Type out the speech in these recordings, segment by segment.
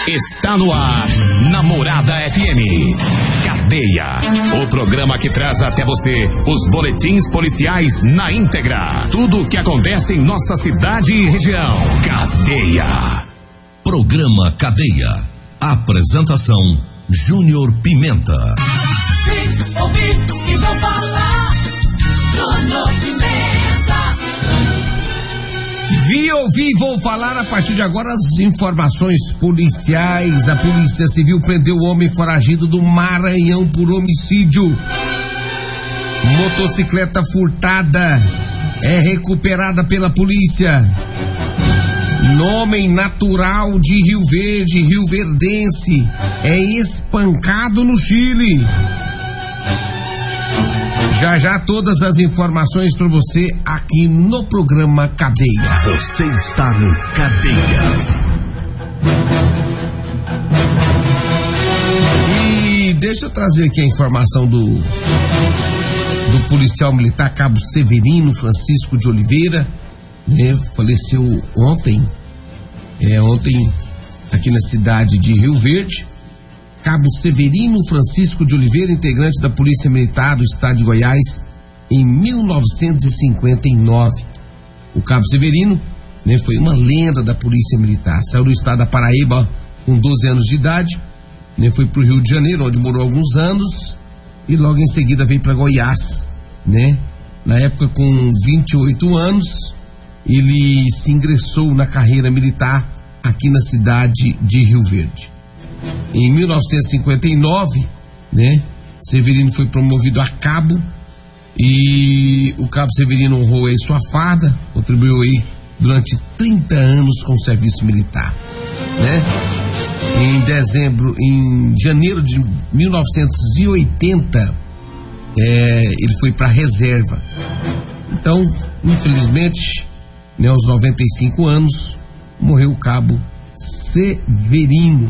Está no ar, Namorada FM. Cadeia, o programa que traz até você os boletins policiais na íntegra. Tudo o que acontece em nossa cidade e região. Cadeia. Programa Cadeia. Apresentação: Júnior Pimenta. Ouvi e vou falar. Júnior Pimenta. Vou falar a partir de agora as informações policiais. A Polícia Civil prendeu o homem foragido do Maranhão por homicídio. Motocicleta furtada é recuperada pela polícia. Homem natural de Rio Verde, rioverdense, é espancado no Chile. Já todas as informações para você aqui no programa Cadeia. Você está no Cadeia. E deixa eu trazer aqui a informação do policial militar Cabo Severino Francisco de Oliveira, né? Faleceu ontem aqui na cidade de Rio Verde. Cabo Severino Francisco de Oliveira, integrante da Polícia Militar do Estado de Goiás, em 1959. O Cabo Severino, né, foi uma lenda da Polícia Militar. Saiu do estado da Paraíba com 12 anos de idade, né, foi para o Rio de Janeiro, onde morou alguns anos, e logo em seguida veio para Goiás, né? Na época, com 28 anos, ele se ingressou na carreira militar aqui na cidade de Rio Verde. Em 1959, né, Severino foi promovido a cabo e o Cabo Severino honrou aí sua farda, contribuiu aí durante 30 anos com o serviço militar, né? Em janeiro de 1980, ele foi para a reserva. Então, infelizmente, né, aos 95 anos, morreu o Cabo Severino,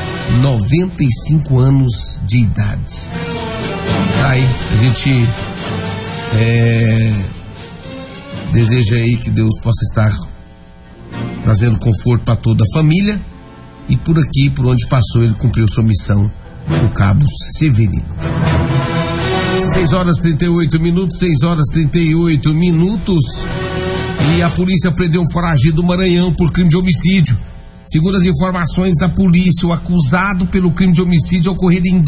95 anos de idade. Tá aí, a gente deseja aí que Deus possa estar trazendo conforto para toda a família, e por aqui, por onde passou, ele cumpriu sua missão, o Cabo Severino. 6h38, e a polícia prendeu um foragido do Maranhão por crime de homicídio. Segundo as informações da polícia, o acusado pelo crime de homicídio ocorrido em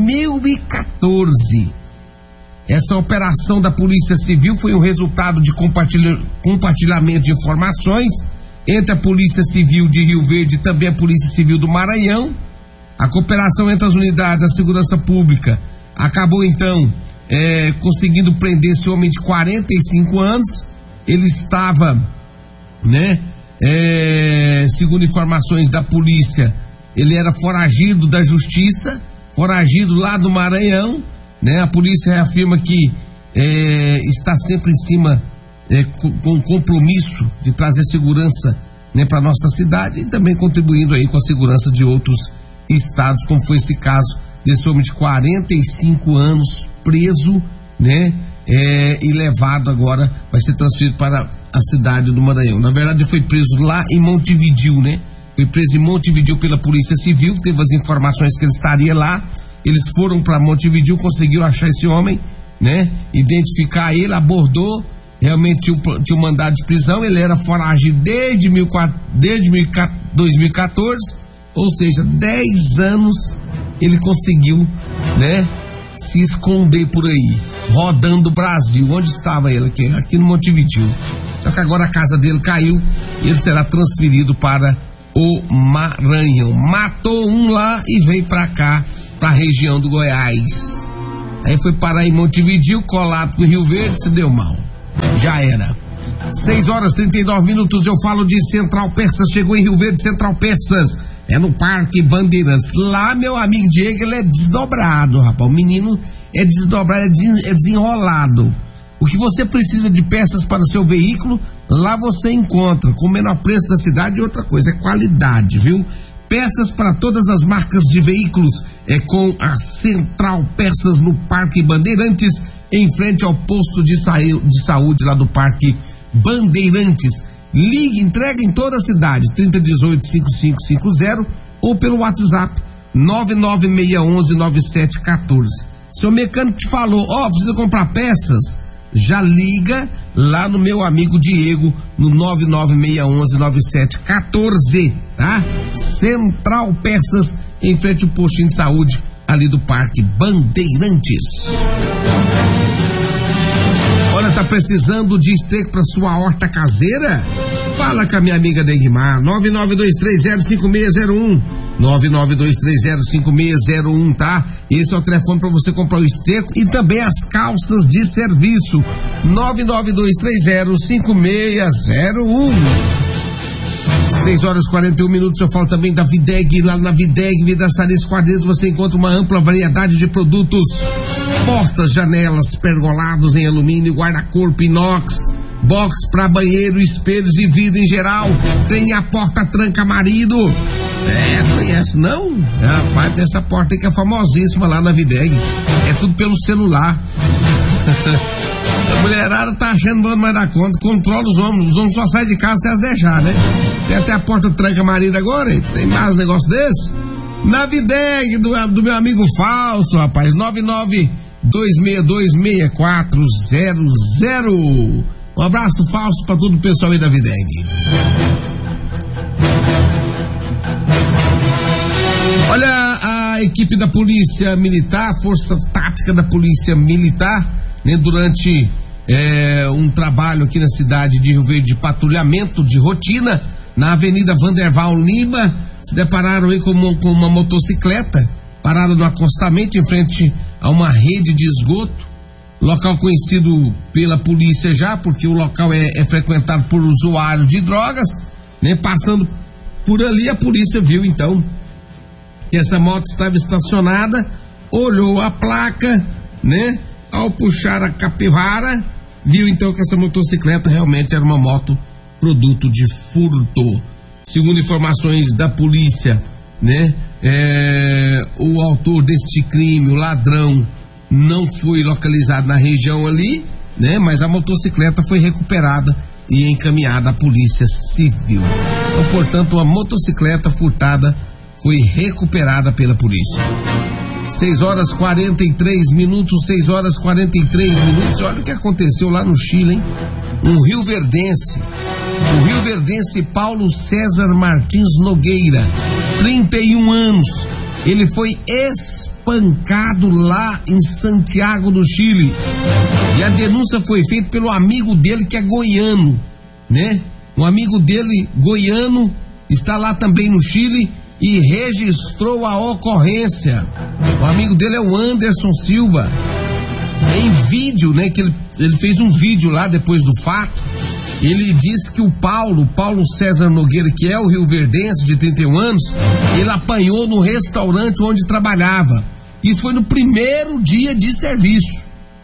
2014. Essa operação da Polícia Civil foi um resultado de compartilhamento de informações entre a Polícia Civil de Rio Verde e também a Polícia Civil do Maranhão. A cooperação entre as unidades da segurança pública acabou então conseguindo prender esse homem de 45 anos. Ele estava, né, segundo informações da polícia, ele era foragido da justiça, foragido lá do Maranhão, né? A polícia afirma que está sempre em cima, com o compromisso de trazer segurança, né, para nossa cidade, e também contribuindo aí com a segurança de outros estados, como foi esse caso desse homem de 45 anos preso, né? E levado agora, vai ser transferido para a cidade do Maranhão. Na verdade, foi preso lá em Montevidéu, né? Foi preso em Montevidéu pela Polícia Civil, teve as informações que ele estaria lá. Eles foram para Montevidéu, conseguiram achar esse homem, né? Identificar ele, abordou, realmente tinha um mandado de prisão. Ele era foragido desde 2014, ou seja, 10 anos ele conseguiu, né, se esconder por aí, rodando o Brasil. Onde estava ele? Aqui no Montevidéu. Só que agora a casa dele caiu e ele será transferido para o Maranhão. Matou um lá e veio para cá, para a região do Goiás. Aí foi parar em Montevidéu, colado com o Rio Verde, se deu mal. Já era. 6h39, eu falo de Central Peças. Chegou em Rio Verde, Central Peças. É no Parque Bandeirantes. Lá, meu amigo Diego, ele é desdobrado, rapaz. O menino é desdobrado, é desenrolado. O que você precisa de peças para o seu veículo, lá você encontra, com o menor preço da cidade. E outra coisa, é qualidade, viu? Peças para todas as marcas de veículos, é com a Central Peças no Parque Bandeirantes, em frente ao posto de saúde lá do Parque Bandeirantes. Ligue, entrega em toda a cidade, 3018-5550, ou pelo WhatsApp 996119714. Seu mecânico te falou, precisa comprar peças? Já liga lá no meu amigo Diego no 996119714, tá? Central Peças, em frente ao postinho de saúde ali do Parque Bandeirantes. Olha, tá precisando de esterco para sua horta caseira? Fala com a minha amiga Degmar, 992305601. 992305601, tá? Esse é o telefone para você comprar o esterco e também as calças de serviço. 992305601. 6h41. Eu falo também da Videg. Lá na Videg, Vidraçaria Esquadrias, você encontra uma ampla variedade de produtos: portas, janelas, pergolados em alumínio, guarda-corpo inox, box para banheiro, espelhos e vidro em geral. Tem a porta tranca-marido. Conhece não? Rapaz, tem essa porta aí que é famosíssima lá na Videg. É tudo pelo celular. A mulherada tá achando bom mais da conta. Controla os homens só saem de casa se elas deixar, né? Tem até a porta tranca-marido agora, hein? Tem mais um negócio desse? Na Videg, do meu amigo Fausto, rapaz, 992626400. Um abraço, Fausto, pra todo o pessoal aí da Videg. Olha, a equipe da Polícia Militar, Força Tática da Polícia Militar, né, durante um trabalho aqui na cidade de Rio Verde de patrulhamento de rotina, na Avenida Vanderval Lima, se depararam aí com uma motocicleta parada no acostamento em frente a uma rede de esgoto, local conhecido pela polícia já, porque o local é frequentado por usuários de drogas, né? Passando por ali, a polícia viu então que essa moto estava estacionada, olhou a placa, né? Ao puxar a capivara, viu então que essa motocicleta realmente era uma moto produto de furto. Segundo informações da polícia, né? O autor deste crime, o ladrão, não foi localizado na região ali, né? Mas a motocicleta foi recuperada e encaminhada à Polícia Civil. Então, portanto, a motocicleta furtada foi recuperada pela polícia. 6h43. 6h43. Olha o que aconteceu lá no Chile, hein? O rioverdense Paulo César Martins Nogueira, 31 anos. Ele foi espancado lá em Santiago do Chile. E a denúncia foi feita pelo amigo dele, que é goiano, né? Um amigo dele, goiano, está lá também no Chile e registrou a ocorrência. O amigo dele é o Anderson Silva. Em vídeo, né? Que ele fez um vídeo lá depois do fato. Ele disse que o Paulo César Nogueira, que é o rioverdense de 31 anos, ele apanhou no restaurante onde trabalhava. Isso foi no primeiro dia de serviço.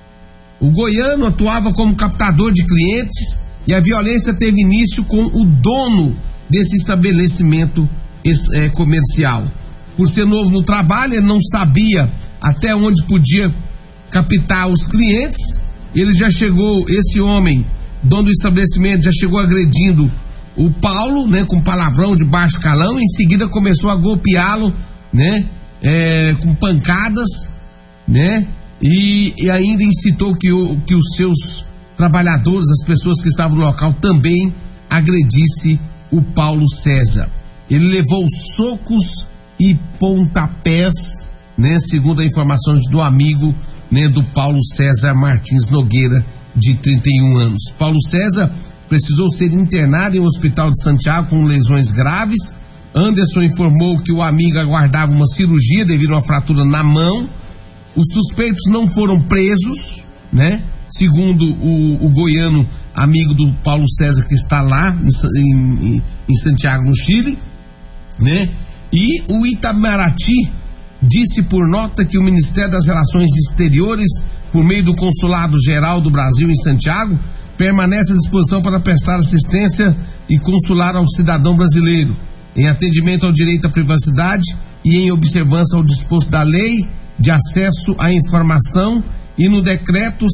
O goiano atuava como captador de clientes e a violência teve início com o dono desse estabelecimento comercial. Por ser novo no trabalho, ele não sabia até onde podia captar os clientes. Ele já chegou, esse homem, dono do estabelecimento, já chegou agredindo o Paulo, né, com palavrão de baixo calão. Em seguida começou a golpeá-lo, né, com pancadas, né, e ainda incitou que os seus trabalhadores, as pessoas que estavam no local, também agredisse o Paulo César. Ele levou socos e pontapés, né, segundo a informação do amigo, né, do Paulo César Martins Nogueira, de 31 anos. Paulo César precisou ser internado em um hospital de Santiago com lesões graves. Anderson informou que o amigo aguardava uma cirurgia devido a uma fratura na mão. Os suspeitos não foram presos, né? Segundo o goiano, amigo do Paulo César, que está lá em Santiago, no Chile, né? E o Itamaraty disse por nota que o Ministério das Relações Exteriores, por meio do Consulado Geral do Brasil em Santiago, permanece à disposição para prestar assistência e consular ao cidadão brasileiro, em atendimento ao direito à privacidade e em observância ao disposto da Lei de Acesso à Informação e no Decreto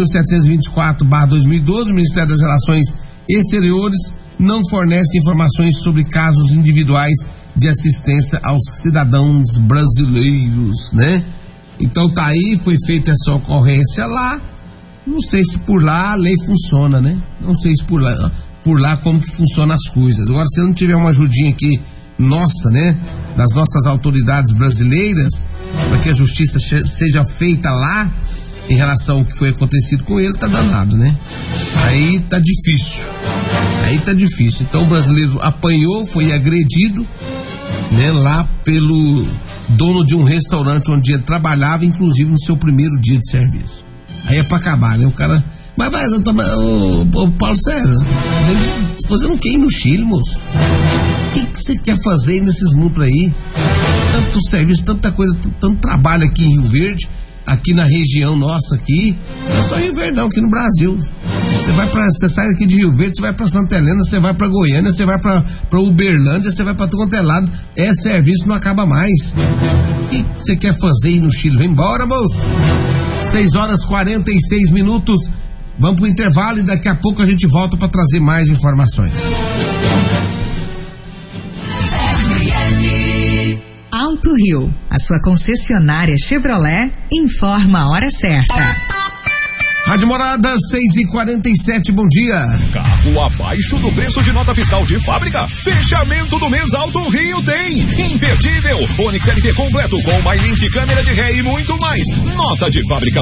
7.724/2012, o Ministério das Relações Exteriores não fornece informações sobre casos individuais de assistência aos cidadãos brasileiros, né? Então tá aí, foi feita essa ocorrência lá. Não sei se por lá a lei funciona, né? Não sei se por lá como que funcionam as coisas. Agora, se não tiver uma ajudinha aqui nossa, né? Das nossas autoridades brasileiras, para que a justiça seja feita lá em relação ao que foi acontecido com ele, tá danado, né? Aí tá difícil. Então o brasileiro apanhou, foi agredido, né? Lá pelo dono de um restaurante onde ele trabalhava, inclusive no seu primeiro dia de serviço. Aí é pra acabar, né? O cara... Mas o Paulo César, você não quer ir no Chile, moço? O que você quer fazer nesses mundos aí? Tanto serviço, tanta coisa, tanto trabalho aqui em Rio Verde, aqui na região nossa aqui. Não é só Rio Verde não, aqui no Brasil. Você sai aqui de Rio Verde, você vai pra Santa Helena, você vai pra Goiânia, você vai pra Uberlândia, você vai pra todo quanto é lado. É serviço, não acaba mais. O que você quer fazer aí no Chile? Vem embora, moço. 6h46. Vamos pro intervalo e daqui a pouco a gente volta para trazer mais informações. Alto Rio, a sua concessionária Chevrolet, informa a hora certa. Rádio Morada, 6h47, bom dia. Carro abaixo do preço de nota fiscal de fábrica? Fechamento do mês Alto Rio tem. Imperdível. Onix LT completo com MyLink, câmera de ré e muito mais. Nota de fábrica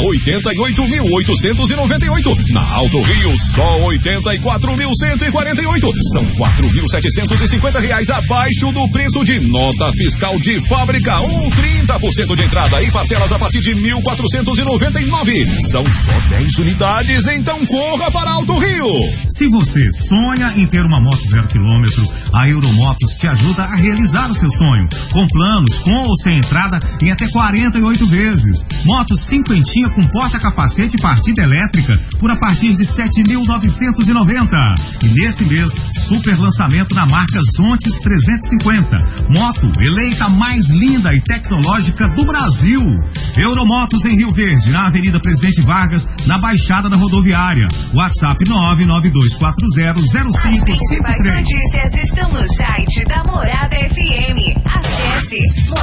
88.898. Na Alto Rio, só 84.148. São R$4.750 abaixo do preço de nota fiscal de fábrica. 30% de entrada e parcelas a partir de R$1.499. São só 10 unidades, então corra para Alto Rio. Se você sonha em ter uma moto 0 km, a Euromotos te ajuda a realizar o seu sonho, com planos com ou sem entrada em até 48 vezes. Moto cinquentinha com porta-capacete e partida elétrica por a partir de 7.990. E nesse mês, super lançamento na marca Zontes 350. Moto eleita mais linda e tecnológica do Brasil. Euromotos em Rio Verde, na Avenida Presidente Vargas, na Baixada da Rodoviária. WhatsApp 992400553. Notícias estão no site da Morada FM. Acesse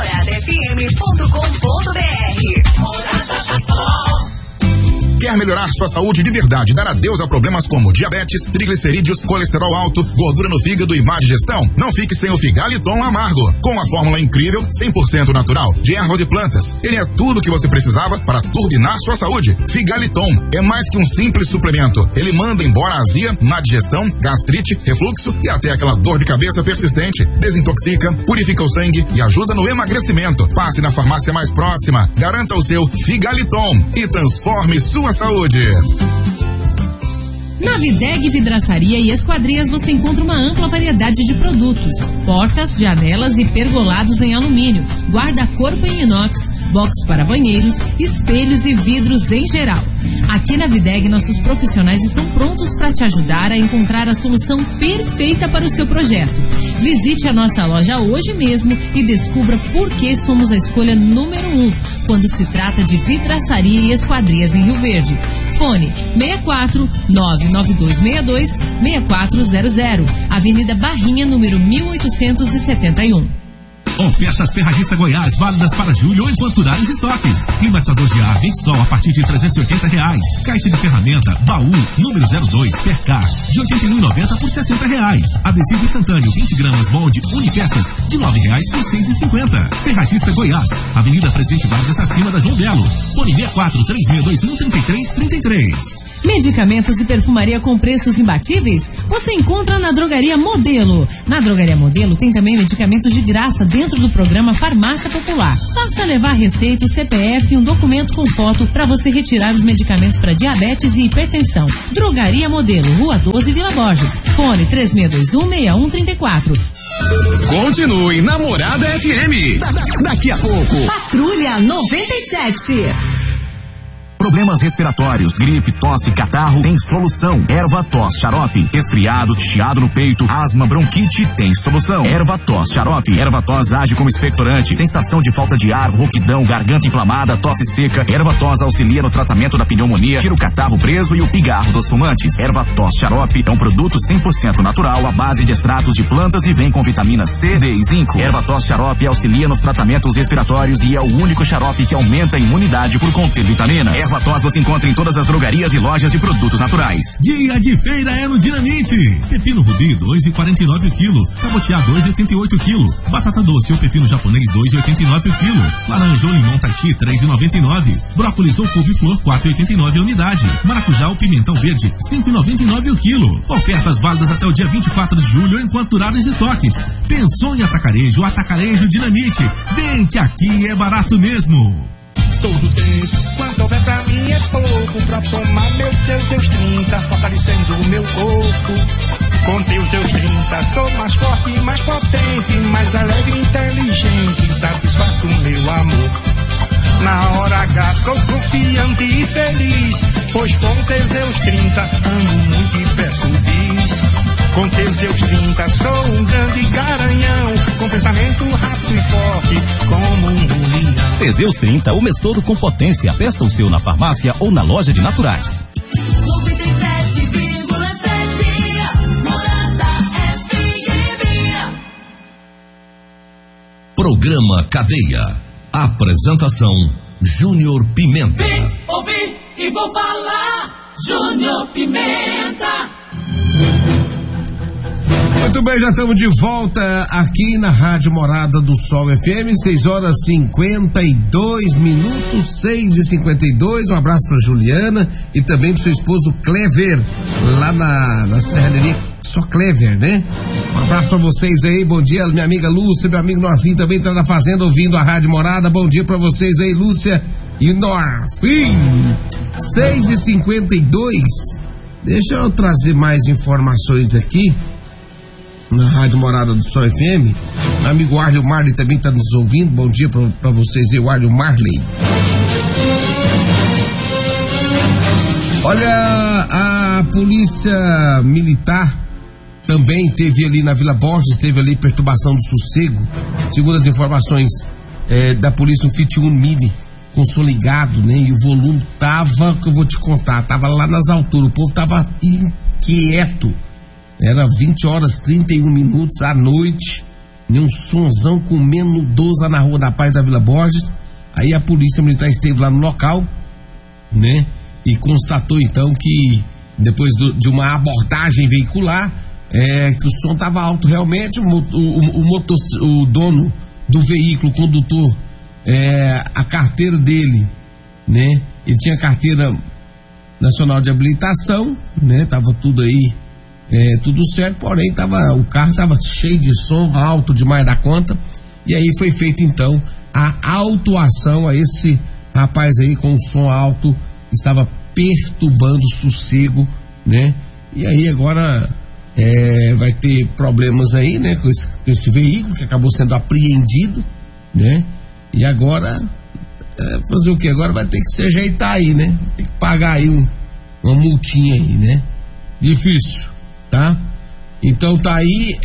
moradafm.com.br. Morada do Sol. Quer melhorar sua saúde de verdade, dar adeus a problemas como diabetes, triglicerídeos, colesterol alto, gordura no fígado e má digestão? Não fique sem o Figaliton Amargo. Com a fórmula incrível, 100% natural, de ervas e plantas. Ele é tudo o que você precisava para turbinar sua saúde. Figaliton é mais que um simples suplemento. Ele manda embora a azia, má digestão, gastrite, refluxo e até aquela dor de cabeça persistente. Desintoxica, purifica o sangue e ajuda no emagrecimento. Passe na farmácia mais próxima. Garanta o seu Figaliton e transforme sua saúde. Na Videg Vidraçaria e Esquadrias você encontra uma ampla variedade de produtos: portas, janelas e pergolados em alumínio, guarda-corpo em inox, box para banheiros, espelhos e vidros em geral. Aqui na Videg, nossos profissionais estão prontos para te ajudar a encontrar a solução perfeita para o seu projeto. Visite a nossa loja hoje mesmo e descubra por que somos a escolha número 1 quando se trata de vidraçaria e esquadrias em Rio Verde. Fone 64 99262 6400, Avenida Barrinha, número 1871. Ofertas Ferragista Goiás, válidas para julho ou enquanto durarem os estoques. Climatizador de ar Ventesol a partir de R$380. Caixa de ferramenta baú número 02 Percar de R$81,90 por R$60. Adesivo instantâneo 20 gramas molde Unipeças de R$9 por R$6,50. Ferragista Goiás, Avenida Presidente Vargas acima da João Belo. Fone 64 3621 3333. Medicamentos e perfumaria com preços imbatíveis? Você encontra na Drogaria Modelo. Na Drogaria Modelo tem também medicamentos de graça dentro do programa Farmácia Popular. Basta levar receita, o CPF e um documento com foto para você retirar os medicamentos para diabetes e hipertensão. Drogaria Modelo, Rua 12, Vila Borges. Fone 3621-6134. Continue na Morada FM. Daqui a pouco. Patrulha 97. Problemas respiratórios, gripe, tosse, catarro, tem solução. Erva-tos xarope. Resfriados, chiado no peito, asma, bronquite, tem solução. Erva-tos xarope. Erva-tos age como expectorante, sensação de falta de ar, rouquidão, garganta inflamada, tosse seca. Erva-tos auxilia no tratamento da pneumonia, tira o catarro preso e o pigarro dos fumantes. Erva-tos xarope é um produto 100% natural à base de extratos de plantas e vem com vitamina C, D e zinco. Erva-tos xarope auxilia nos tratamentos respiratórios e é o único xarope que aumenta a imunidade por conter vitaminas. Erva-tos você encontra em todas as drogarias e lojas de produtos naturais. Dia de feira é no Dinamite. Pepino rubi, 2,49 o quilo. Cabotiá, 2,88 o quilo. Batata doce ou pepino japonês, 2,89 o quilo. Laranja ou limão Tahiti, 3,99. Brócolis ou couve-flor, 4,89 a unidade. Maracujá ou pimentão verde, 5,99 o quilo. Ofertas válidas até o dia 24 de julho enquanto durarem os estoques. Pensou em atacarejo? Atacarejo Dinamite. Vem que aqui é barato mesmo. Todo tempo, quanto houver pra mim é pouco. Pra tomar seus 30, fortalecendo o meu corpo. Com teus 30, sou mais forte, mais potente, mais alegre e inteligente. Satisfaço o meu amor. Na hora H sou confiante e feliz, pois com Teseus 30 amo muito e peço bis. Com Teseus 30 sou um grande garanhão, com pensamento rápido e forte como um leão. Teseus 30, o mês todo com potência. Peça o seu na farmácia ou na loja de naturais. 97,7 Morada FM. Programa Cadeia. Apresentação Júnior Pimenta. Vim, ouvi e vou falar. Júnior Pimenta. Muito bem, já estamos de volta aqui na Rádio Morada do Sol FM, 6h52, 6h52. Um abraço para Juliana e também para seu esposo Clever, lá na serraneria Só Clever, né? Um abraço para vocês aí, bom dia, minha amiga Lúcia, meu amigo Norfim também tá na fazenda ouvindo a Rádio Morada. Bom dia para vocês aí, Lúcia e Norfim. 6h52. Deixa eu trazer mais informações aqui na Rádio Morada do Sol FM. Meu amigo Arlio Marley também está nos ouvindo. Bom dia para vocês aí, o Arlio Marley. Olha, a polícia militar também teve ali na Vila Borges, teve ali perturbação do sossego. Segundo as informações da polícia, um Fiat Uno Mini com som ligado, né? E o volume tava, que eu vou te contar, tava lá nas alturas, o povo tava inquieto. Era 20h31 à noite, né? Um sonzão comendo doza na Rua da Paz da Vila Borges. Aí a polícia militar esteve lá no local, né? E constatou então que depois de uma abordagem veicular, que o som estava alto realmente. O dono do veículo, o condutor, a carteira dele, né? Ele tinha carteira nacional de habilitação, né? Tava tudo aí, tudo certo, porém o carro estava cheio de som, alto demais da conta. E aí foi feita então a autuação a esse rapaz aí com o som alto, estava perturbando o sossego, né? E aí agora vai ter problemas aí, né, com esse veículo que acabou sendo apreendido, né? E agora fazer o que? Agora vai ter que se ajeitar aí, né? Tem que pagar aí uma multinha aí, né? Difícil, tá? Então tá aí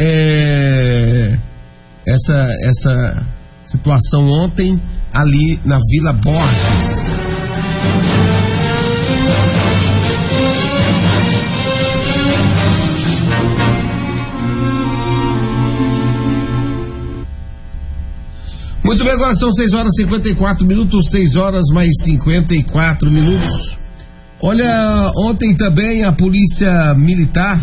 essa situação ontem ali na Vila Borges. Muito bem, agora são 6h54, 6h mais 54. Olha, ontem também a polícia militar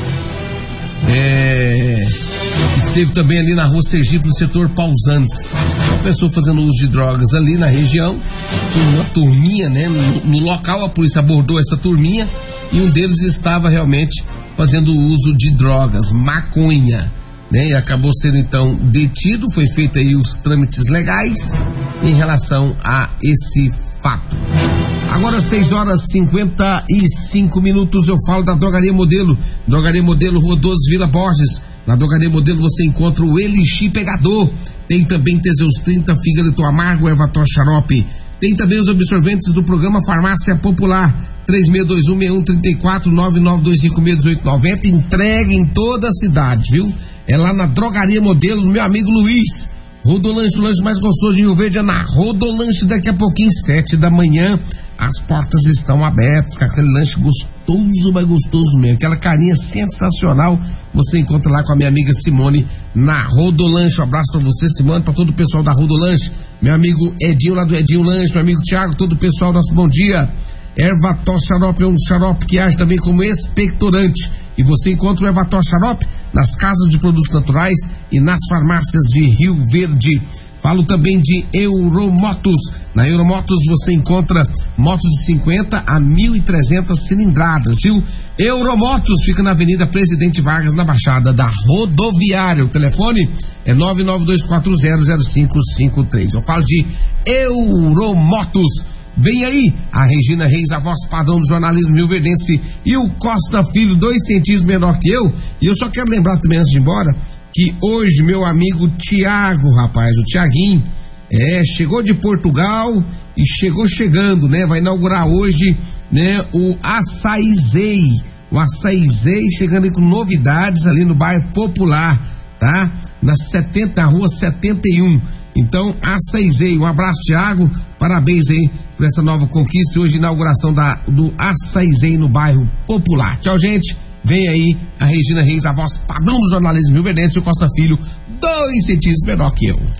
esteve também ali na Rua Sergipe, no setor Pausantes. Uma pessoa fazendo uso de drogas ali na região, tinha uma turminha, né? No local a polícia abordou essa turminha e um deles estava realmente fazendo uso de drogas, maconha, né? E acabou sendo então detido, foi feito aí os trâmites legais em relação a esse fato. Agora 6h55, eu falo da Drogaria Modelo. Drogaria Modelo, Rua 12, Vila Borges. Na Drogaria Modelo você encontra o Elixir Pegador. Tem também Teseus 30, fígado amargo, Erva-tos xarope. Tem também os absorventes do programa Farmácia Popular, 36216134, 992561890, entrega em toda a cidade, viu? É lá na Drogaria Modelo, do meu amigo Luiz. Rodolanche, o lanche mais gostoso de Rio Verde é na Rodolanche, daqui a pouquinho, 7 da manhã. As portas estão abertas, com aquele lanche gostoso, mas gostoso mesmo. Aquela carinha sensacional, você encontra lá com a minha amiga Simone na Rodolanche. Um abraço pra você, Simone, pra todo o pessoal da Rodolanche. Meu amigo Edinho lá do Edinho Lanche, meu amigo Thiago, todo o pessoal, nosso bom dia. Ervatos Xarope é um xarope que age também como expectorante. E você encontra o Ervatos Xarope nas casas de produtos naturais e nas farmácias de Rio Verde. Falo também de Euromotos. Na Euromotos você encontra motos de 50 a 1.300 cilindradas, viu? Euromotos fica na Avenida Presidente Vargas, na Baixada da Rodoviária. O telefone é 992400553. Eu falo de Euromotos. Vem aí a Regina Reis, a voz padrão do jornalismo rioverdense, e o Costa Filho, 2 centímetros menor que eu. E eu só quero lembrar também, antes de ir embora, que hoje meu amigo Tiago, rapaz, o Tiaguinho, chegou de Portugal e chegou chegando, né? Vai inaugurar hoje, né, o Açaizei. O Açaizei chegando aí com novidades ali no bairro Popular, tá? Na rua 71. Então, Açaizei, um abraço, Tiago, parabéns aí por essa nova conquista. Hoje, inauguração do Açaizei no bairro Popular. Tchau, gente. Vem aí a Regina Reis, a voz padrão do jornalismo rioverdense, e o Costa Filho, 2 centímetros menor que eu.